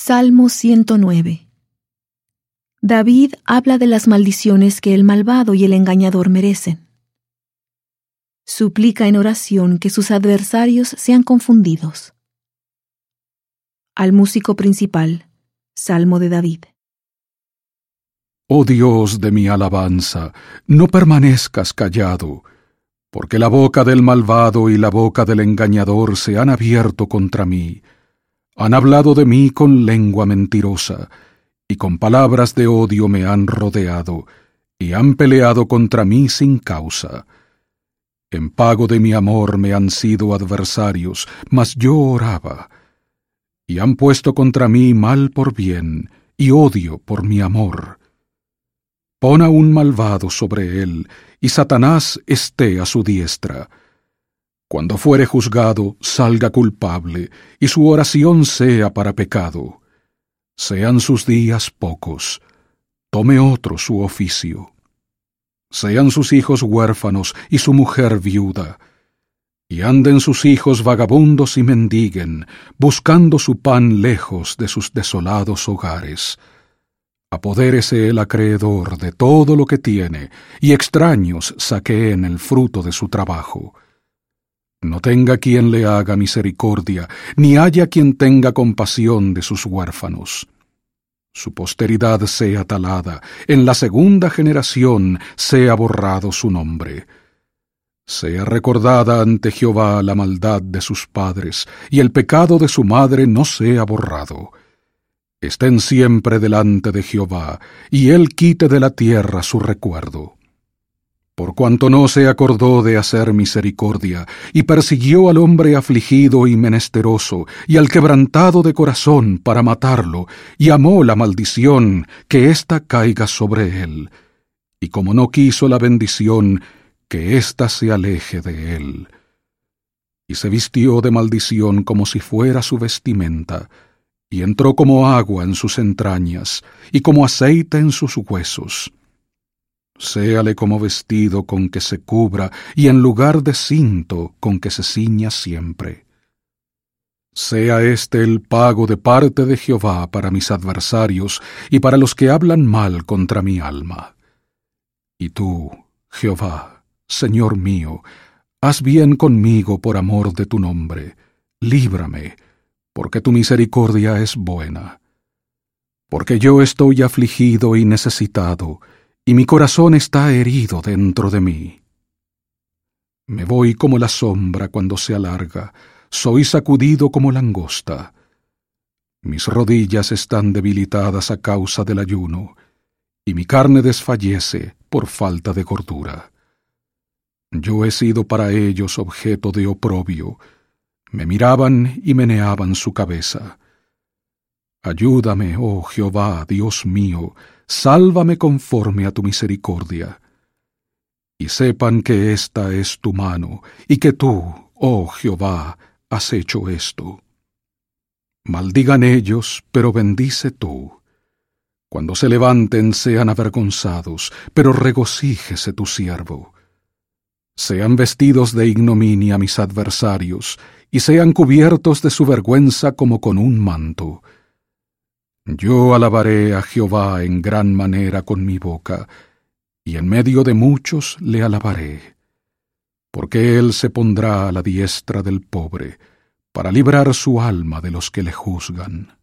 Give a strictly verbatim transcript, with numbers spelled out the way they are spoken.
Salmo ciento nueve. David habla de las maldiciones que el malvado y el engañador merecen. Suplica en oración que sus adversarios sean confundidos. Al músico principal, Salmo de David. Oh Dios de mi alabanza, no permanezcas callado, porque la boca del malvado y la boca del engañador se han abierto contra mí. Han hablado de mí con lengua mentirosa, y con palabras de odio me han rodeado, y han peleado contra mí sin causa. En pago de mi amor me han sido adversarios, mas yo oraba. Y han puesto contra mí mal por bien, y odio por mi amor. Pon a un malvado sobre él, y Satanás esté a su diestra. Cuando fuere juzgado, salga culpable, y su oración sea para pecado. Sean sus días pocos, tome otro su oficio. Sean sus hijos huérfanos y su mujer viuda, y anden sus hijos vagabundos y mendiguen, buscando su pan lejos de sus desolados hogares. Apodérese el acreedor de todo lo que tiene, y extraños saqueen el fruto de su trabajo. No tenga quien le haga misericordia, ni haya quien tenga compasión de sus huérfanos. Su posteridad sea talada, en la segunda generación sea borrado su nombre. Sea recordada ante Jehová la maldad de sus padres, y el pecado de su madre no sea borrado. Estén siempre delante de Jehová, y él quite de la tierra su recuerdo. Por cuanto no se acordó de hacer misericordia, y persiguió al hombre afligido y menesteroso, y al quebrantado de corazón para matarlo, y amó la maldición, que ésta caiga sobre él. Y como no quiso la bendición, que ésta se aleje de él. Y se vistió de maldición como si fuera su vestimenta, y entró como agua en sus entrañas, y como aceite en sus huesos. Séale como vestido con que se cubra, y en lugar de cinto con que se ciña siempre. Sea este el pago de parte de Jehová para mis adversarios, y para los que hablan mal contra mi alma. Y tú, Jehová, Señor mío, haz bien conmigo por amor de tu nombre, líbrame, porque tu misericordia es buena. Porque yo estoy afligido y necesitado, y mi corazón está herido dentro de mí. Me voy como la sombra cuando se alarga, soy sacudido como langosta. Mis rodillas están debilitadas a causa del ayuno, y mi carne desfallece por falta de gordura. Yo he sido para ellos objeto de oprobio, me miraban y meneaban su cabeza. Ayúdame, oh Jehová, Dios mío, sálvame conforme a tu misericordia. Y sepan que esta es tu mano, y que tú, oh Jehová, has hecho esto. Maldigan ellos, pero bendice tú. Cuando se levanten sean avergonzados, pero regocíjese tu siervo. Sean vestidos de ignominia mis adversarios, y sean cubiertos de su vergüenza como con un manto. Yo alabaré a Jehová en gran manera con mi boca, y en medio de muchos le alabaré. Porque él se pondrá a la diestra del pobre, para librar su alma de los que le juzgan.